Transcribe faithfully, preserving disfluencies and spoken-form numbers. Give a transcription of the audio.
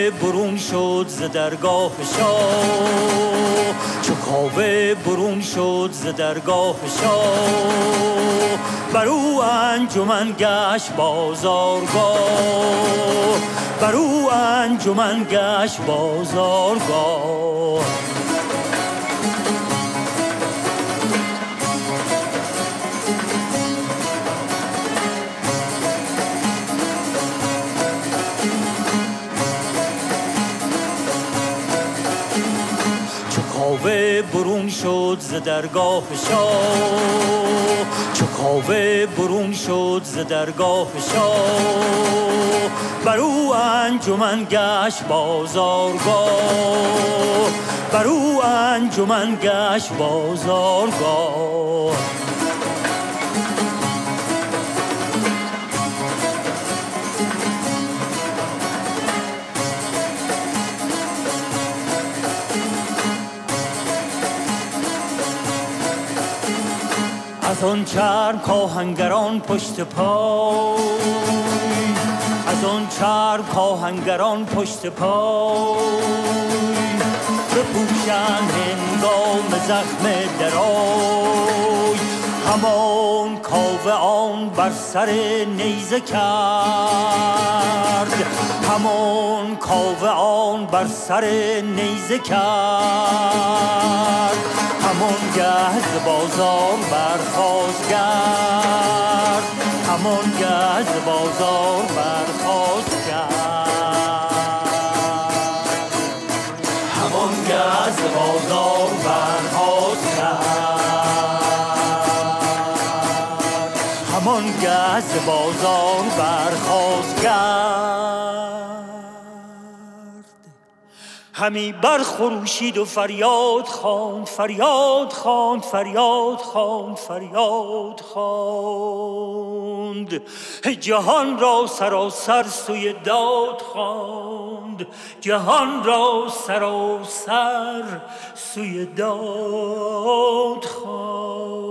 کاوه برون شد ز درگاه شاه، چو کاوه برون شد ز درگاه شاه، بر او انجمن گشت بازارگاه، بر او انجمن گشت بازارگاه. کاوه برون شد ز درگاه شاه، چو کاوه برون شد ز درگاه شاه، بر او انجمن گشت بازارگاه، بر او انجمن گشت بازارگاه. از آن چرم کاهنگران پشت پای، از آن چرم کاهنگران پشت پای، بپوشند هنگام زخم درای، همان کاوه آن بر سر نیزه کرد، همان کاوه آن بر سر نیزه کرد، همان گه ز بازار برخاست گرد، همان گه ز بازار برخاست گرد، همان گه ز بازار برخاست گرد، همان گه ز بازار برخاست گرد. همی برخروشید و فریاد خواند، فریاد خواند، فریاد خواند، فریاد خواند، جهان را سراسر سوی داد خواند، جهان را سراسر سوی داد خواند.